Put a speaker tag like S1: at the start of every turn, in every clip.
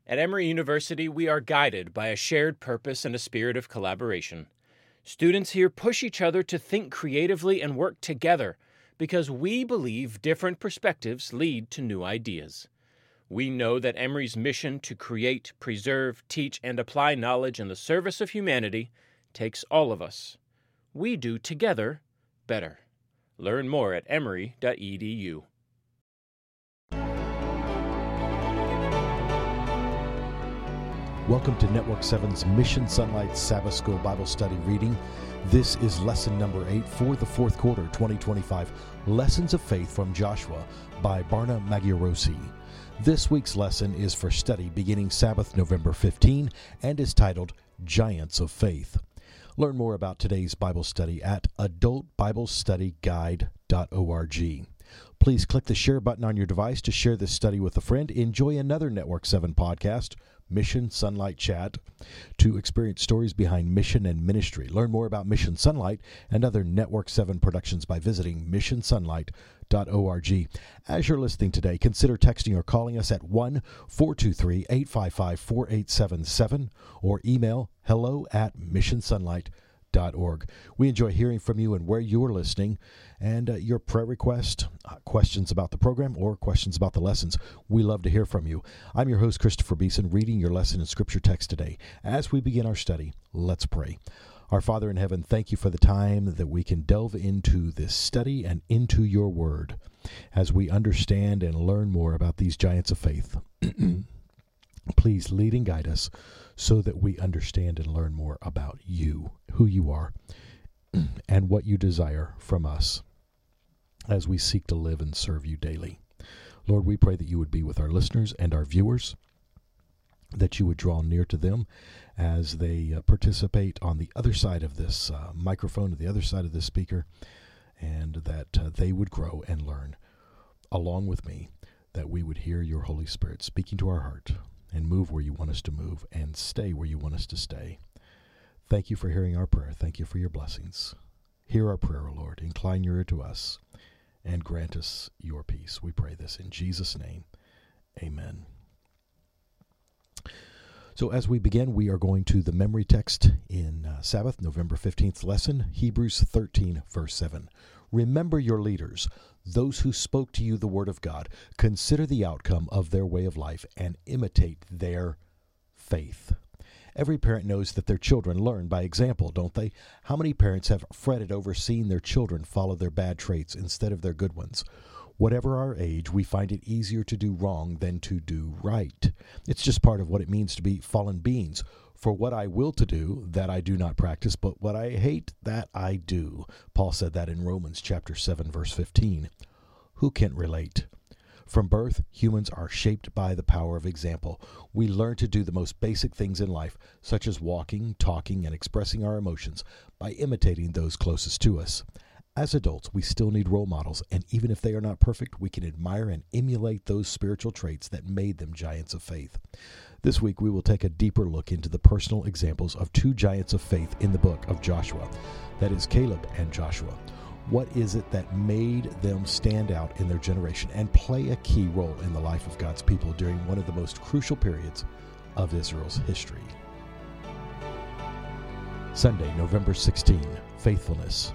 S1: At Emory University, we are guided by a shared purpose and a spirit of collaboration. Students here push each other to think creatively and work together because we believe different perspectives lead to new ideas. We know that Emory's mission to create, preserve, teach, and apply knowledge in the service of humanity takes all of us. We do together better. Learn more at emory.edu.
S2: Welcome to Network 7's Mission Sunlight Sabbath School Bible Study reading. This is lesson number 8 for the fourth quarter 2025, Lessons of Faith from Joshua by Barna Maggiorosi. This week's lesson is for study beginning Sabbath November 15 and is titled Giants of Faith. Learn more about today's Bible study at adultbiblestudyguide.org. Please click the share button on your device to share this study with a friend. Enjoy another Network 7 podcast, Mission Sunlight Chat, to experience stories behind mission and ministry. Learn more about Mission Sunlight and other Network 7 productions by visiting missionsunlight.org. As you're listening today, consider texting or calling us at 1-423-855-4877 or email hello@missionsunlight.org. We enjoy hearing from you and where you're listening, and your prayer request, questions about the program, or questions about the lessons. We love to hear from you. I'm your host, Christopher Beeson, reading your lesson and scripture text today. As we begin our study, let's pray. Our Father in heaven, thank you for the time that we can delve into this study and into your word as we understand and learn more about these giants of faith. Please lead and guide us so that we understand and learn more about you, who you are, and what you desire from us as we seek to live and serve you daily. Lord, we pray that you would be with our listeners and our viewers, that you would draw near to them as they participate on the other side of this microphone, to the other side of this speaker, and that they would grow and learn along with me, that we would hear your Holy Spirit speaking to our heart and move where you want us to move and stay where you want us to stay. Thank you for hearing our prayer. Thank you for your blessings. Hear our prayer, O Lord. Incline your ear to us and grant us your peace. We pray this in Jesus' name. Amen. So as we begin, we are going to the memory text in Sabbath, November 15th lesson, Hebrews 13, verse 7. Remember your leaders, those who spoke to you the word of God. Consider the outcome of their way of life and imitate their faith. Every parent knows that their children learn by example, don't they? How many parents have fretted over seeing their children follow their bad traits instead of their good ones? Whatever our age, we find it easier to do wrong than to do right. It's just part of what it means to be fallen beings. For what I will to do, that I do not practice, but what I hate, that I do. Paul said that in Romans chapter 7, verse 15. Who can relate? From birth, humans are shaped by the power of example. We learn to do the most basic things in life, such as walking, talking, and expressing our emotions, by imitating those closest to us. As adults, we still need role models, and even if they are not perfect, we can admire and emulate those spiritual traits that made them giants of faith. This week, we will take a deeper look into the personal examples of two giants of faith in the book of Joshua. That is Caleb and Joshua. What is it that made them stand out in their generation and play a key role in the life of God's people during one of the most crucial periods of Israel's history? Sunday, November 16, Faithfulness.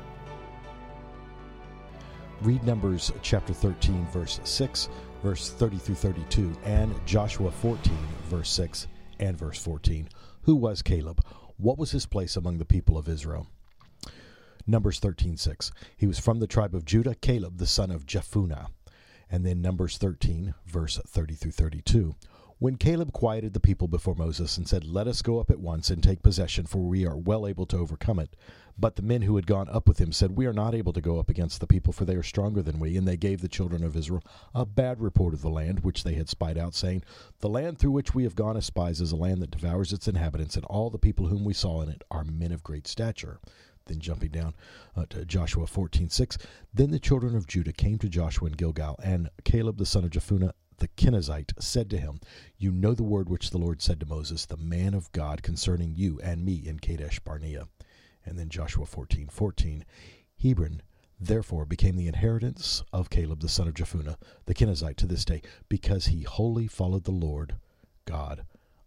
S2: Read Numbers chapter 13, verse 6, verse 30 through 32, and Joshua 14, verse 6 and verse 14. Who was Caleb? What was his place among the people of Israel? Numbers 13:6. He was from the tribe of Judah, Caleb, the son of Jephunneh. And then Numbers 13, verse 30 through 32. When Caleb quieted the people before Moses and said, "Let us go up at once and take possession, for we are well able to overcome it." But the men who had gone up with him said, "We are not able to go up against the people, for they are stronger than we." And they gave the children of Israel a bad report of the land which they had spied out, saying, "The land through which we have gone as spies is a land that devours its inhabitants, and all the people whom we saw in it are men of great stature." Then jumping down to Joshua 14:6, then the children of Judah came to Joshua in Gilgal, and Caleb the son of Jephunneh the Kenizzite said to him, "You know the word which the Lord said to Moses, the man of God, concerning you and me in Kadesh Barnea." And then Joshua 14:14, Hebron therefore became the inheritance of Caleb the son of Jephunneh the Kenizzite to this day, because he wholly followed the Lord God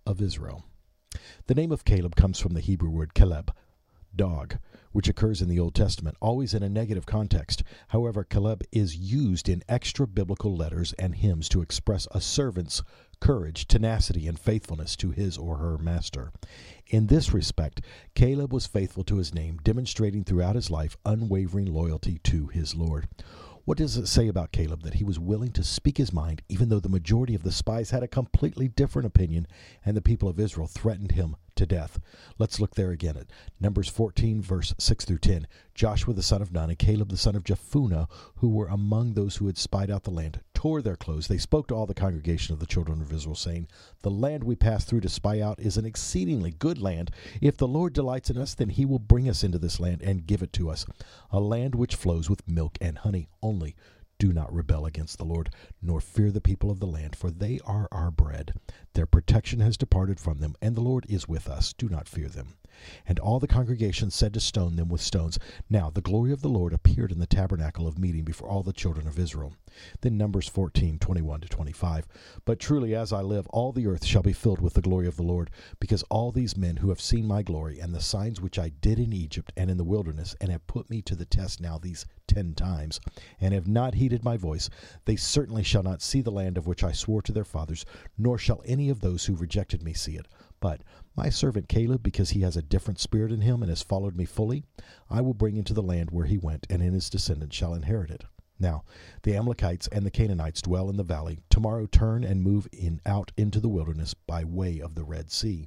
S2: of Israel. The name of Caleb comes from the Hebrew word Caleb, dog, which occurs in the Old Testament, always in a negative context. However, Caleb is used in extra biblical letters and hymns to express a servant's courage, tenacity, and faithfulness to his or her master. In this respect, Caleb was faithful to his name, demonstrating throughout his life unwavering loyalty to his Lord. What does it say about Caleb? That he was willing to speak his mind, even though the majority of the spies had a completely different opinion, and the people of Israel threatened him to death. Let's look there again at Numbers 14, verse 6 through 10. Joshua the son of Nun and Caleb the son of Jephunneh, who were among those who had spied out the land, tore their clothes. They spoke to all the congregation of the children of Israel, saying, "The land we passed through to spy out is an exceedingly good land. If the Lord delights in us, then he will bring us into this land and give it to us, a land which flows with milk and honey. Only do not rebel against the Lord, nor fear the people of the land, for they are our bread. Their protection has departed from them, and the Lord is with us. Do not fear them." And all the congregation said to stone them with stones. Now the glory of the Lord appeared in the tabernacle of meeting before all the children of Israel. Then Numbers 14, 21 to 25. "But truly as I live, all the earth shall be filled with the glory of the Lord, because all these men who have seen my glory, and the signs which I did in Egypt and in the wilderness, and have put me to the test now these 10 times, and have not heeded my voice, they certainly shall not see the land of which I swore to their fathers, nor shall any of those who rejected me see it. But my servant Caleb, because he has a different spirit in him and has followed me fully, I will bring into the land where he went, and in his descendants shall inherit it. Now the Amalekites and the Canaanites dwell in the valley. Tomorrow turn and move out into the wilderness by way of the Red Sea."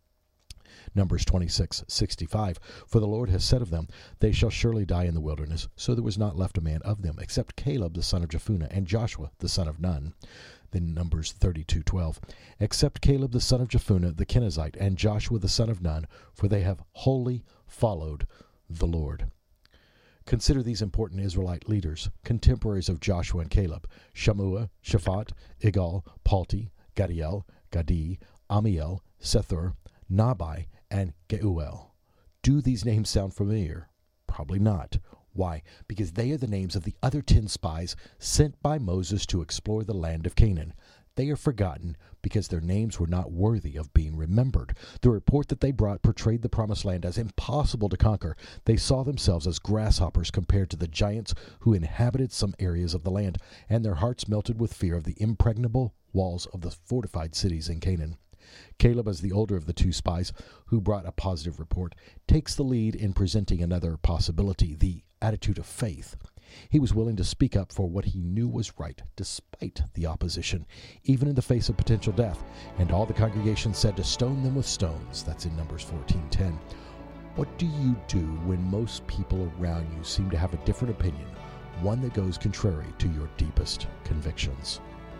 S2: Numbers 26:65. "For the Lord has said of them, they shall surely die in the wilderness. So there was not left a man of them, except Caleb the son of Jephunneh and Joshua the son of Nun." Then Numbers 32:12. "Except Caleb the son of Jephunneh the Kenizzite and Joshua the son of Nun, for they have wholly followed the Lord." Consider these important Israelite leaders, contemporaries of Joshua and Caleb: Shammua, Shaphat, Igal, Palti, Gadiel, Gadi, Amiel, Sethur, Nabai, and Geuel. Do these names sound familiar? Probably not. Why? Because they are the names of the other 10 spies sent by Moses to explore the land of Canaan. They are forgotten because their names were not worthy of being remembered. The report that they brought portrayed the promised land as impossible to conquer. They saw themselves as grasshoppers compared to the giants who inhabited some areas of the land, and their hearts melted with fear of the impregnable walls of the fortified cities in Canaan. Caleb, as the older of the 2 spies who brought a positive report, takes the lead in presenting another possibility, the attitude of faith. He was willing to speak up for what he knew was right, despite the opposition, even in the face of potential death. And all the congregation said to stone them with stones. That's in Numbers 14:10. What do you do when most people around you seem to have a different opinion, one that goes contrary to your deepest convictions?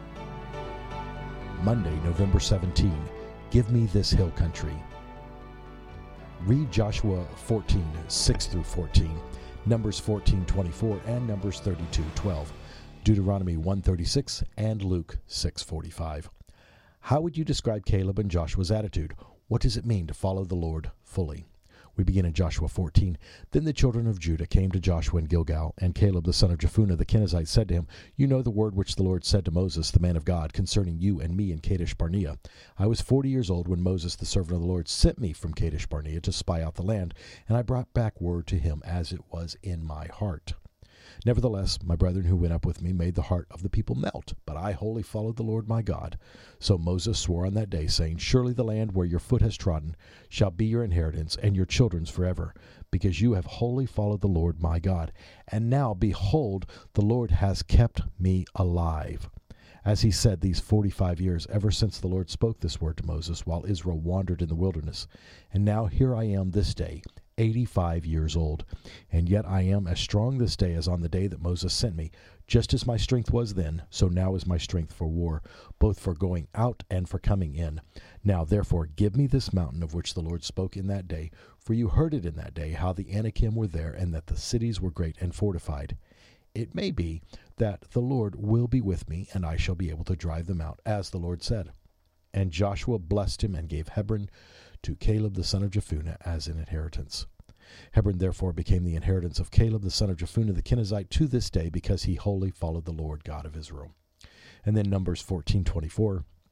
S2: Monday, November 17. Give me this hill country. Read Joshua 14:6 through 14. Numbers 14:24 and Numbers 32:12, Deuteronomy 1:36 and Luke 6:45. How would you describe Caleb and Joshua's attitude? What does it mean to follow the Lord fully? We begin in Joshua 14. "Then the children of Judah came to Joshua in Gilgal, and Caleb the son of Jephunneh the Kenizzite said to him, 'You know the word which the Lord said to Moses, the man of God, concerning you and me in Kadesh Barnea. I was 40 years old when Moses, the servant of the Lord, sent me from Kadesh Barnea to spy out the land, and I brought back word to him as it was in my heart. Nevertheless, my brethren who went up with me made the heart of the people melt, but I wholly followed the Lord my God. So Moses swore on that day, saying, Surely the land where your foot has trodden shall be your inheritance, and your children's forever, because you have wholly followed the Lord my God. And now, behold, the Lord has kept me alive, as he said these 45 years, ever since the Lord spoke this word to Moses, while Israel wandered in the wilderness. And now here I am this day, 85 years old, and yet I am as strong this day as on the day that Moses sent me. Just as my strength was then, so now is my strength for war, both for going out and for coming in. Now therefore give me this mountain of which the Lord spoke in that day, for you heard it in that day, how the Anakim were there, and that the cities were great and fortified. It may be that the Lord will be with me, and I shall be able to drive them out, as the Lord said. And Joshua blessed him and gave Hebron to Caleb the son of Jephunneh as an inheritance. Hebron therefore became the inheritance of Caleb the son of Jephunneh the Kenizzite to this day, because he wholly followed the Lord God of Israel. And then Numbers 14:24.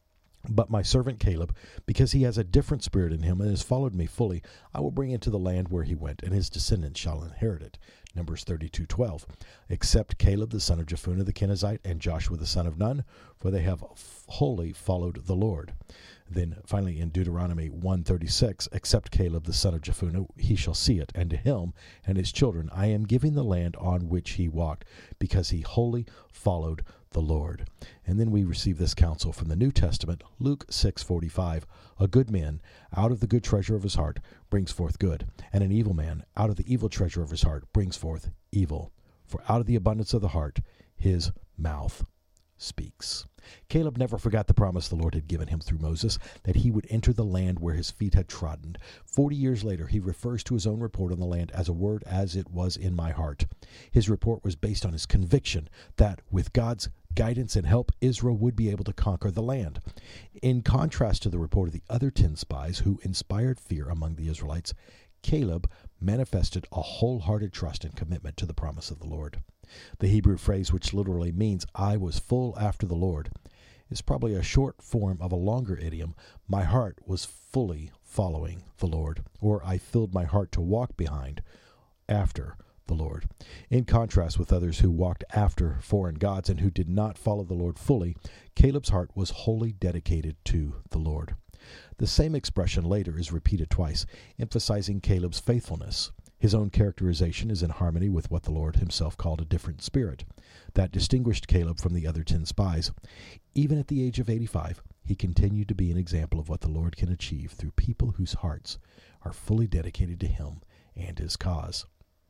S2: But my servant Caleb, because he has a different spirit in him and has followed me fully, I will bring into the land where he went, and his descendants shall inherit it. Numbers 32:12. Except Caleb the son of Jephunneh the Kenizzite and Joshua the son of Nun, for they have wholly followed the Lord. Then finally in Deuteronomy 1:36, except Caleb the son of Jephunneh, he shall see it, and to him and his children I am giving the land on which he walked, because he wholly followed the Lord. And then we receive this counsel from the New Testament, Luke 6:45. A good man out of the good treasure of his heart brings forth good, and an evil man out of the evil treasure of his heart brings forth evil. For out of the abundance of the heart his mouth speaks. Caleb never forgot the promise the Lord had given him through Moses, that he would enter the land where his feet had trodden. 40 years later, he refers to his own report on the land as a word as it was in my heart. His report was based on his conviction that with God's guidance and help, Israel would be able to conquer the land. In contrast to the report of the other 10 spies who inspired fear among the Israelites, Caleb manifested a wholehearted trust and commitment to the promise of the Lord. The Hebrew phrase, which literally means I was full after the Lord, is probably a short form of a longer idiom, my heart was fully following the Lord, or I filled my heart to walk behind after the Lord. In contrast with others who walked after foreign gods and who did not follow the Lord fully, Caleb's heart was wholly dedicated to the Lord. The same expression later is repeated twice, emphasizing Caleb's faithfulness. His own characterization is in harmony with what the Lord himself called a different spirit that distinguished Caleb from the other 10 spies. Even at the age of 85, he continued to be an example of what the Lord can achieve through people whose hearts are fully dedicated to him and his cause.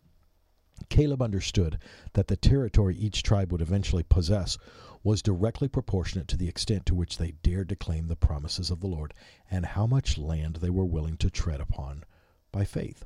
S2: Caleb understood that the territory each tribe would eventually possess was directly proportionate to the extent to which they dared to claim the promises of the Lord and how much land they were willing to tread upon by faith.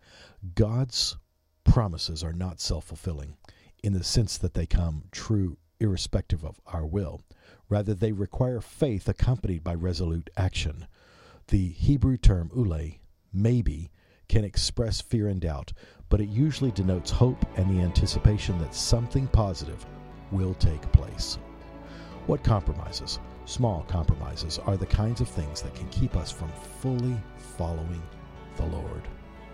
S2: God's promises are not self-fulfilling in the sense that they come true irrespective of our will. Rather, they require faith accompanied by resolute action. The Hebrew term ule, maybe, can express fear and doubt, but it usually denotes hope and the anticipation that something positive will take place. What compromises, small compromises, are the kinds of things that can keep us from fully following the Lord.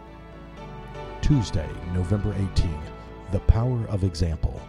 S2: Tuesday, November 18, the power of example.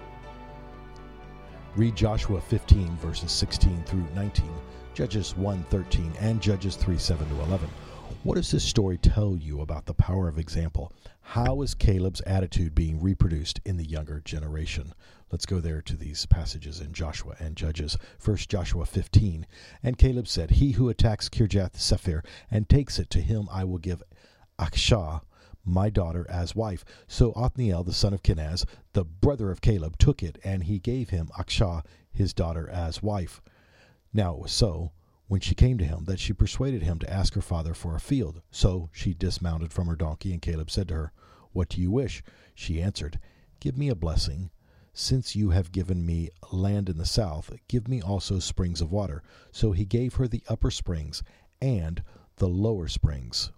S2: Read Joshua 15, verses 16 through 19, Judges 1:13, and Judges 3:7-11. What does this story tell you about the power of example? How is Caleb's attitude being reproduced in the younger generation? Let's go there to these passages in Joshua and Judges. First, Joshua 15. And Caleb said, He who attacks Kirjath-Sepher and takes it, to him I will give Achsah, my daughter, as wife. So Othniel, the son of Kenaz, the brother of Caleb, took it, and he gave him Achsah, his daughter, as wife. Now it was so, when she came to him, that she persuaded him to ask her father for a field. So she dismounted from her donkey, and Caleb said to her, What do you wish? She answered, Give me a blessing. Since you have given me land in the south, give me also springs of water. So he gave her the upper springs and the lower springs.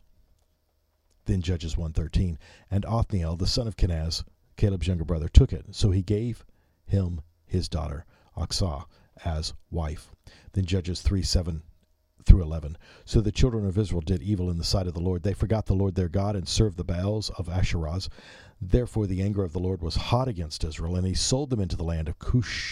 S2: Then Judges 1:13, and Othniel, the son of Kenaz, Caleb's younger brother, took it. So he gave him his daughter, Achsah, as wife. Then Judges 3:7-11. So the children of Israel did evil in the sight of the Lord. They forgot the Lord their God and served the Baals of Asherah. Therefore the anger of the Lord was hot against Israel, and he sold them into the land of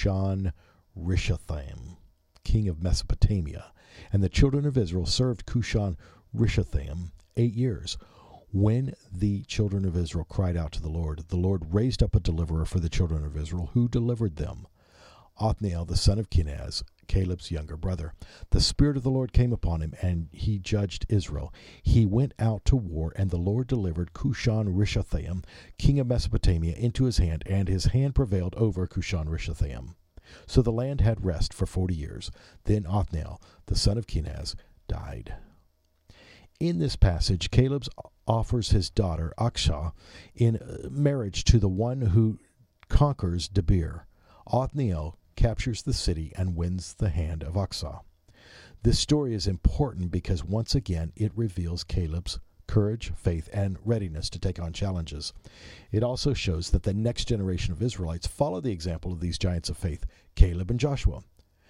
S2: Cushan-Rishathaim, king of Mesopotamia. And the children of Israel served Cushan-Rishathaim 8 years. When the children of Israel cried out to the Lord raised up a deliverer for the children of Israel, who delivered them. Othniel, the son of Kenaz, Caleb's younger brother. The Spirit of the Lord came upon him, and he judged Israel. He went out to war, and the Lord delivered Cushan-Rishathaim, king of Mesopotamia, into his hand, and his hand prevailed over Cushan-Rishathaim. So the land had rest for 40 years. Then Othniel, the son of Kenaz, died. In this passage, Caleb offers his daughter, Achsah, in marriage to the one who conquers Debir. Othniel captures the city and wins the hand of Achsah. This story is important because once again it reveals Caleb's courage, faith, and readiness to take on challenges. It also shows that the next generation of Israelites follow the example of these giants of faith, Caleb and Joshua.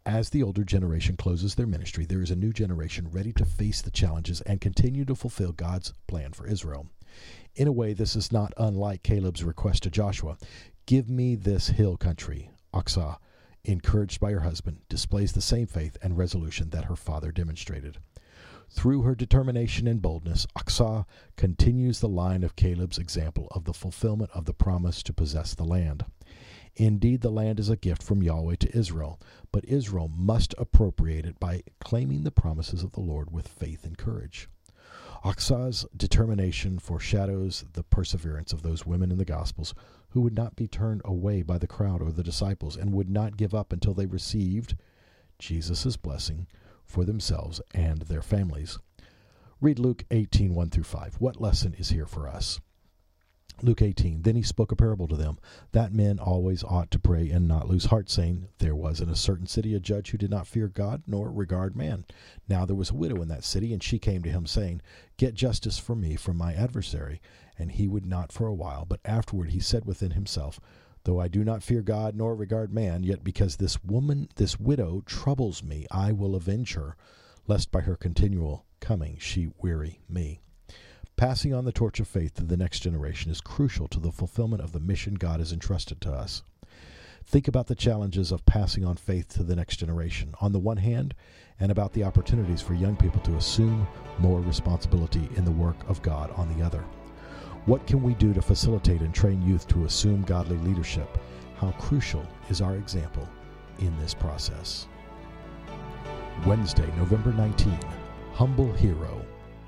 S2: As the older generation closes their ministry, there is a new generation ready to face the challenges and continue to fulfill God's plan for Israel. In a way, this is not unlike Caleb's request to Joshua, "Give me this hill country." Achsah, encouraged by her husband, displays the same faith and resolution that her father demonstrated. Through her determination and boldness, Achsah continues the line of Caleb's example of the fulfillment of the promise to possess the land. Indeed, the land is a gift from Yahweh to Israel, but Israel must appropriate it by claiming the promises of the Lord with faith and courage. Achsah's determination foreshadows the perseverance of those women in the Gospels who would not be turned away by the crowd or the disciples and would not give up until they received Jesus' blessing for themselves and their families. Read Luke 18, 1-5. What lesson is here for us? Luke 18, then he spoke a parable to them, that men always ought to pray and not lose heart, saying, there was in a certain city a judge who did not fear God nor regard man. Now there was a widow in that city, and she came to him, saying, get justice for me from my adversary. And he would not for a while, but afterward he said within himself, though I do not fear God nor regard man, yet because this widow troubles me, I will avenge her, lest by her continual coming she weary me. Passing on the torch of faith to the next generation is crucial to the fulfillment of the mission God has entrusted to us. Think about the challenges of passing on faith to the next generation, on the one hand, and about the opportunities for young people to assume more responsibility in the work of God on the other. What can we do to facilitate and train youth to assume godly leadership? How crucial is our example in this process? Wednesday, November 19, Humble Hero.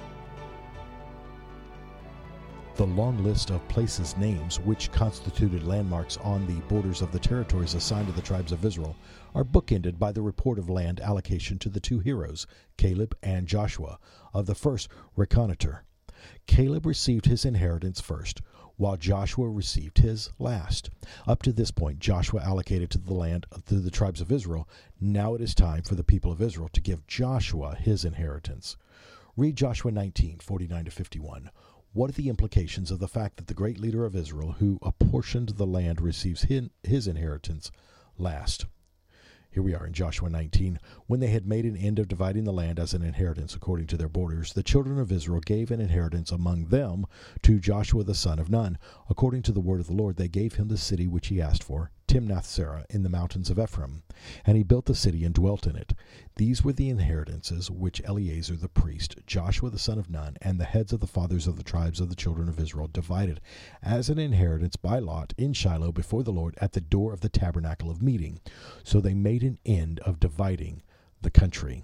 S2: The long list of places' names which constituted landmarks on the borders of the territories assigned to the tribes of Israel are bookended by the report of land allocation to the two heroes, Caleb and Joshua, of the first reconnoiter. Caleb received his inheritance first, while Joshua received his last. Up to this point, Joshua allocated to the land to the tribes of Israel. Now it is time for the people of Israel to give Joshua his inheritance. Read Joshua 19, 49-51. What are the implications of the fact that the great leader of Israel, who apportioned the land, receives his inheritance last? Here we are in Joshua 19. When they had made an end of dividing the land as an inheritance according to their borders, the children of Israel gave an inheritance among them to Joshua the son of Nun. According to the word of the Lord, they gave him the city which he asked for, Timnath-Serah, in the mountains of Ephraim. And he built the city and dwelt in it. These were the inheritances which Eleazar the priest, Joshua the son of Nun, and the heads of the fathers of the tribes of the children of Israel divided as an inheritance by lot in Shiloh before the Lord at the door of the tabernacle of meeting. So they made an end of dividing the country.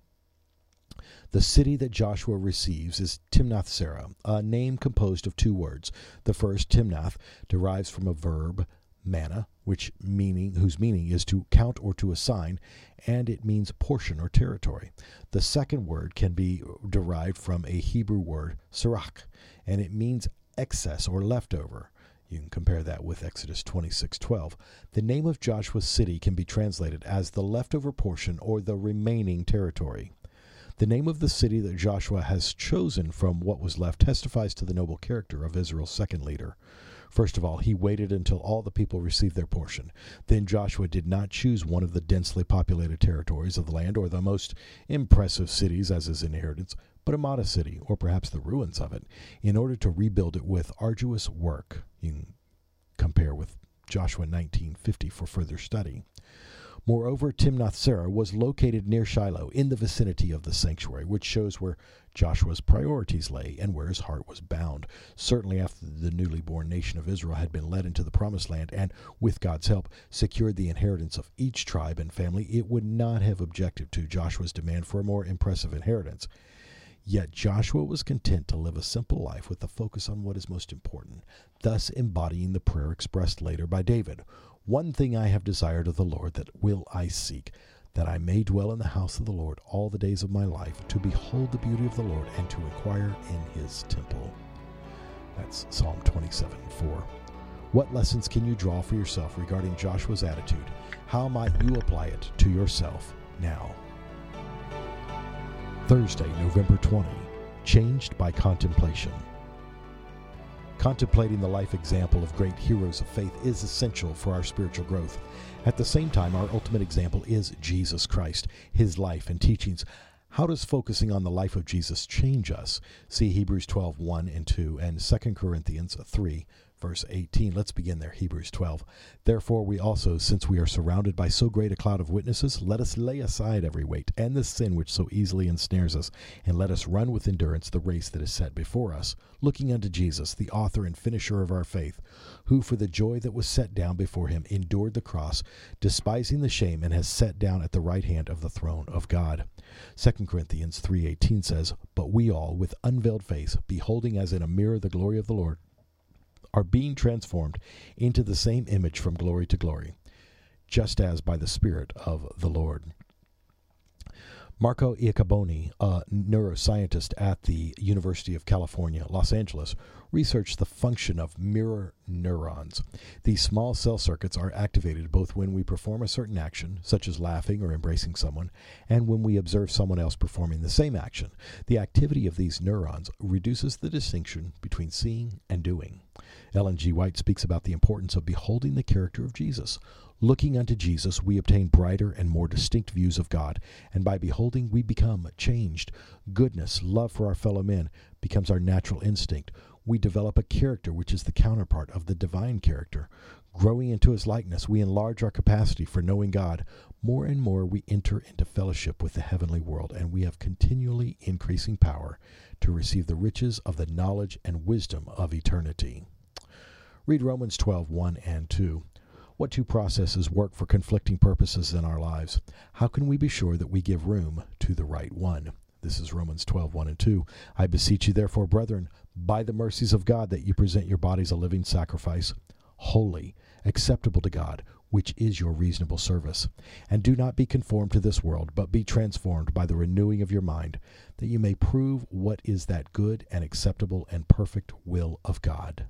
S2: The city that Joshua receives is Timnath-Serah, a name composed of two words. The first, Timnath, derives from a verb, manna, whose meaning is to count or to assign, and it means portion or territory. The second word can be derived from a Hebrew word, sarach, and it means excess or leftover. You can compare that with Exodus 26:12. The name of Joshua's city can be translated as the leftover portion or the remaining territory. The name of the city that Joshua has chosen from what was left testifies to the noble character of Israel's second leader. First of all, he waited until all the people received their portion. Then Joshua did not choose one of the densely populated territories of the land or the most impressive cities as his inheritance, but a modest city, or perhaps the ruins of it, in order to rebuild it with arduous work. You can compare with Joshua 19:50 for further study. Moreover, Timnath-Serah was located near Shiloh, in the vicinity of the sanctuary, which shows where Joshua's priorities lay and where his heart was bound. Certainly after the newly born nation of Israel had been led into the promised land and, with God's help, secured the inheritance of each tribe and family, it would not have objected to Joshua's demand for a more impressive inheritance. Yet Joshua was content to live a simple life with the focus on what is most important, thus embodying the prayer expressed later by David. One thing I have desired of the Lord, that will I seek, that I may dwell in the house of the Lord all the days of my life, to behold the beauty of the Lord and to inquire in his temple. That's Psalm 27:4. What lessons can you draw for yourself regarding Joshua's attitude? How might you apply it to yourself now? Thursday, November 20, Changed by Contemplation. Contemplating the life example of great heroes of faith is essential for our spiritual growth. At the same time, our ultimate example is Jesus Christ, his life and teachings. How does focusing on the life of Jesus change us? See Hebrews 12, 1 and 2, and 2 Corinthians 3, verse 18. Let's begin there, Hebrews 12. Therefore we also, since we are surrounded by so great a cloud of witnesses, let us lay aside every weight and the sin which so easily ensnares us, and let us run with endurance the race that is set before us, looking unto Jesus, the author and finisher of our faith, who for the joy that was set down before him endured the cross, despising the shame, and has sat down at the right hand of the throne of God. 2 Corinthians 3:18 says, But we all, with unveiled face, beholding as in a mirror the glory of the Lord, are being transformed into the same image from glory to glory, just as by the Spirit of the Lord. Marco Iacoboni, a neuroscientist at the University of California, Los Angeles, researched the function of mirror neurons. These small cell circuits are activated both when we perform a certain action, such as laughing or embracing someone, and when we observe someone else performing the same action. The activity of these neurons reduces the distinction between seeing and doing. Ellen G. White speaks about the importance of beholding the character of Jesus. Looking unto Jesus, we obtain brighter and more distinct views of God, and by beholding, we become changed. Goodness, love for our fellow men, becomes our natural instinct. We develop a character which is the counterpart of the divine character. Growing into his likeness, we enlarge our capacity for knowing God. More and more, we enter into fellowship with the heavenly world, and we have continually increasing power to receive the riches of the knowledge and wisdom of eternity. Read Romans 12, 1 and 2. What two processes work for conflicting purposes in our lives? How can we be sure that we give room to the right one? This is Romans 12, 1 and 2. I beseech you, therefore, brethren, by the mercies of God, that you present your bodies a living sacrifice, holy, acceptable to God, which is your reasonable service. And do not be conformed to this world, but be transformed by the renewing of your mind, that you may prove what is that good and acceptable and perfect will of God.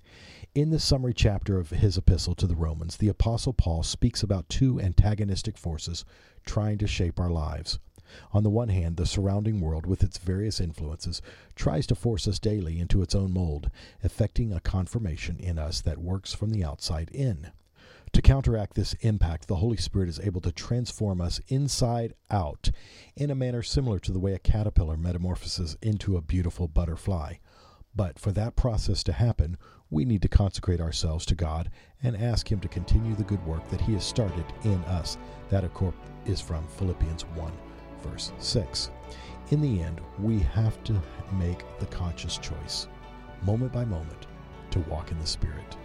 S2: In the summary chapter of his epistle to the Romans, the Apostle Paul speaks about two antagonistic forces trying to shape our lives. On the one hand, the surrounding world, with its various influences, tries to force us daily into its own mold, effecting a conformation in us that works from the outside in. To counteract this impact, the Holy Spirit is able to transform us inside out in a manner similar to the way a caterpillar metamorphoses into a beautiful butterfly. But for that process to happen, we need to consecrate ourselves to God and ask him to continue the good work that he has started in us. That, of course, is from Philippians 1, verse 6. In the end, we have to make the conscious choice, moment by moment, to walk in the Spirit.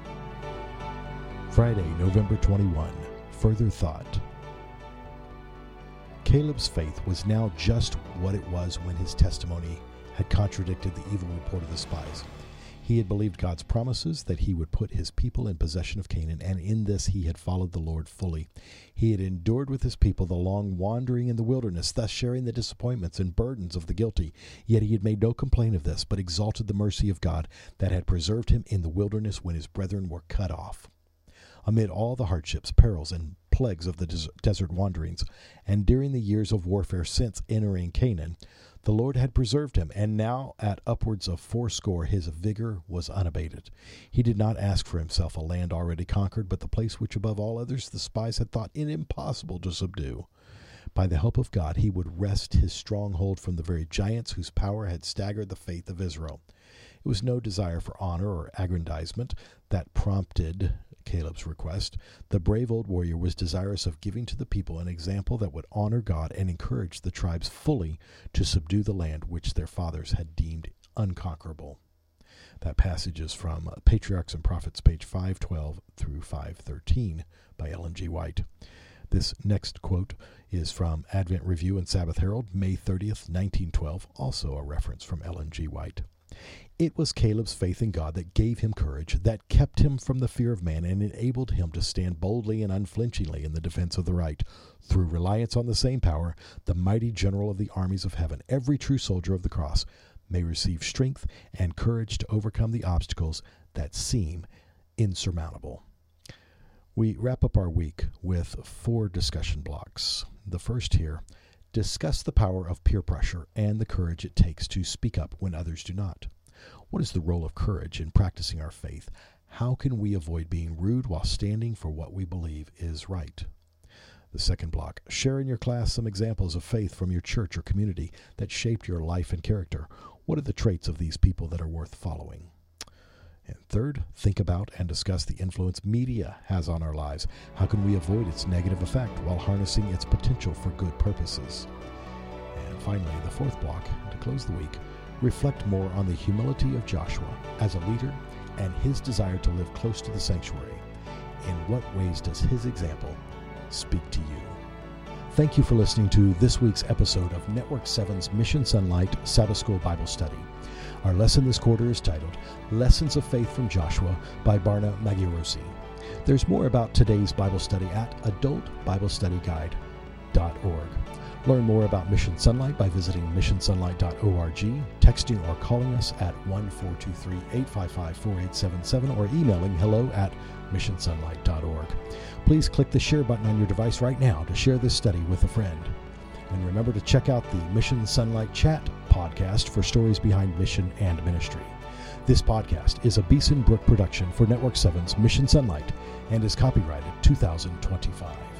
S2: Friday, November 21. Further thought. Caleb's faith was now just what it was when his testimony had contradicted the evil report of the spies. He had believed God's promises that he would put his people in possession of Canaan, and in this he had followed the Lord fully. He had endured with his people the long wandering in the wilderness, thus sharing the disappointments and burdens of the guilty. Yet he had made no complaint of this, but exalted the mercy of God that had preserved him in the wilderness when his brethren were cut off. Amid all the hardships, perils, and plagues of the desert wanderings, and during the years of warfare since entering Canaan, the Lord had preserved him, and now at upwards of 80 his vigor was unabated. He did not ask for himself a land already conquered, but the place which above all others the spies had thought it impossible to subdue. By the help of God he would wrest his stronghold from the very giants whose power had staggered the faith of Israel. It was no desire for honor or aggrandizement that prompted Caleb's request. The brave old warrior was desirous of giving to the people an example that would honor God and encourage the tribes fully to subdue the land which their fathers had deemed unconquerable. That passage is from Patriarchs and Prophets, page 512 through 513 by Ellen G. White. This next quote is from Advent Review and Sabbath Herald, May 30th, 1912, also a reference from Ellen G. White. It was Caleb's faith in God that gave him courage, that kept him from the fear of man, and enabled him to stand boldly and unflinchingly in the defense of the right. Through reliance on the same power, the mighty general of the armies of heaven, every true soldier of the cross, may receive strength and courage to overcome the obstacles that seem insurmountable. We wrap up our week with 4 discussion blocks. The first here, discuss the power of peer pressure and the courage it takes to speak up when others do not. What is the role of courage in practicing our faith? How can we avoid being rude while standing for what we believe is right? The second block, share in your class some examples of faith from your church or community that shaped your life and character. What are the traits of these people that are worth following? And third, think about and discuss the influence media has on our lives. How can we avoid its negative effect while harnessing its potential for good purposes? And finally, the fourth block, to close the week, reflect more on the humility of Joshua as a leader and his desire to live close to the sanctuary. In what ways does his example speak to you? Thank you for listening to this week's episode of Network 7's Mission Sunlight Sabbath School Bible Study. Our lesson this quarter is titled Lessons of Faith from Joshua by Barna Maggiorosi. There's more about today's Bible study at adultbiblestudyguide.org. Learn more about Mission Sunlight by visiting missionsunlight.org, texting or calling us at 1-423-855-4877 or emailing hello@missionsunlight.org. Please click the share button on your device right now to share this study with a friend. And remember to check out the Mission Sunlight Chat podcast for stories behind mission and ministry. This podcast is a Beeson Brook production for Network 7's Mission Sunlight and is copyrighted 2025.